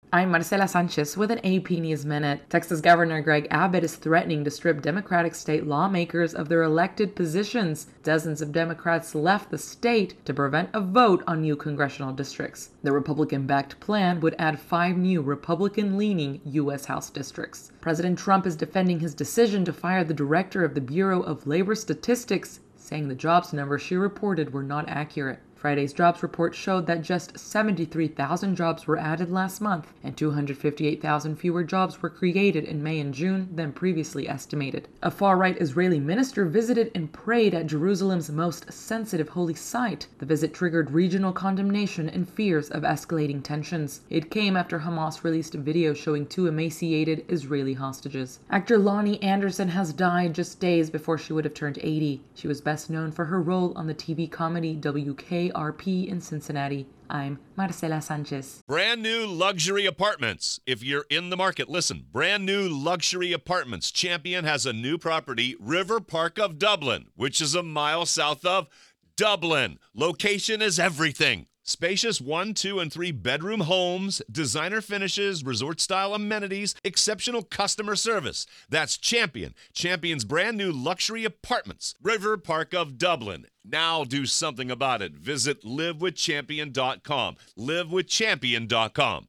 I'm Marcela Sanchez with an AP News Minute. Texas Governor Greg Abbott is threatening to strip Democratic state lawmakers of their elected positions. Dozens of Democrats left the state to prevent a vote on new congressional districts. The Republican-backed plan would add 5 new Republican-leaning U.S. House districts. President Trump is defending his decision to fire the director of the Bureau of Labor Statistics, saying the jobs numbers she reported were not accurate. Friday's jobs report showed that just 73,000 jobs were added last month, and 258,000 fewer jobs were created in May and June than previously estimated. A far-right Israeli minister visited and prayed at Jerusalem's most sensitive holy site. The visit triggered regional condemnation and fears of escalating tensions. It came after Hamas released a video showing 2 emaciated Israeli hostages. Actor Lonnie Anderson has died just days before she would have turned 80. She was best known for her role on the TV comedy WKRP in Cincinnati. I'm Marcela Sanchez. Brand new luxury apartments. If you're in the market, listen. Brand new luxury apartments. Champion has a new property, River Park of Dublin, which is a mile south of Dublin. Location is everything. Spacious 1, 2, and 3 bedroom homes, designer finishes, resort-style amenities, exceptional customer service. That's Champion. Champion's brand new luxury apartments, River Park of Dublin. Now do something about it. Visit livewithchampion.com. livewithchampion.com.